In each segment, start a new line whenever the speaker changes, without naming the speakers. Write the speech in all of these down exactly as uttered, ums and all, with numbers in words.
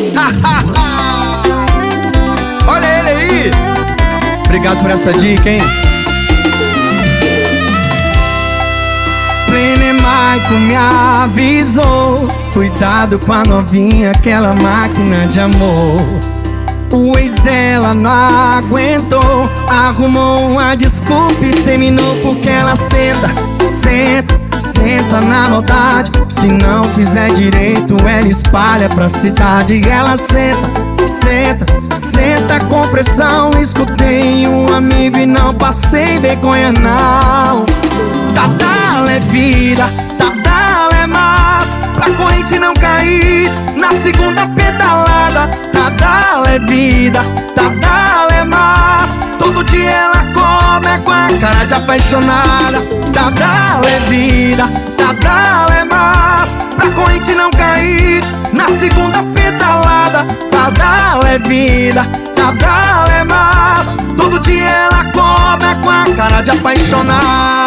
Olha ele aí. Obrigado por essa dica, hein? Maico me avisou: cuidado com a novinha, aquela máquina de amor. O ex dela não aguentou, arrumou uma desculpa e terminou porque ela senta, senta, senta na maldade. Se não fizer direito, ela espalha pra cidade. Ela senta, senta, senta com pressão. Escutei um amigo e não passei vergonha não. Tadala é vida, Tadala é massa, pra corrente não cair na segunda pedalada. Tadala é vida, Tadala é massa, todo dia ela come com a cara de apaixonada. Tadala é vida, Tadala é massa, pra corrente não cair na segunda pedalada. Tadala é vida, Tadala é massa, todo dia ela come com a cara de apaixonada.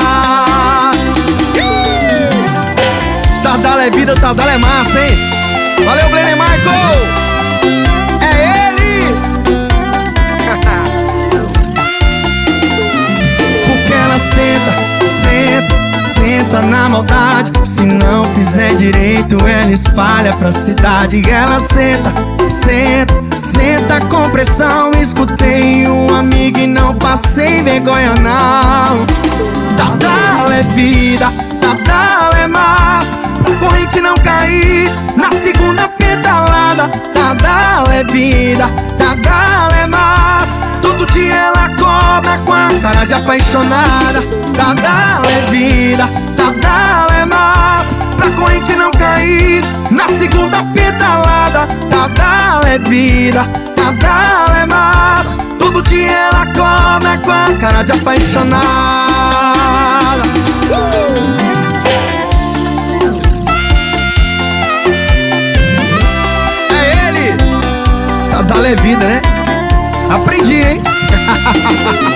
Tadala é vida, Tadala é massa, hein? Valeu, Blenner Michael! É ele! Porque ela senta, senta, senta na maldade. Se não fizer direito, ela espalha pra cidade. Ela senta, senta, senta com pressão. Escutei um amigo e não passei vergonha não. Tadala é vida, Tadala é massa, pra corrente não cair na segunda pedalada. Tadala é vida, Tadala é massa, todo dia ela cobra com a cara de apaixonada. Tadala é vida, Tadala é massa, pra corrente não cair na segunda pedalada. Tadala é vida, Tadala é massa, todo dia ela cobra com a cara de apaixonada. uh! Tadala é vida, né? Aprendi, hein?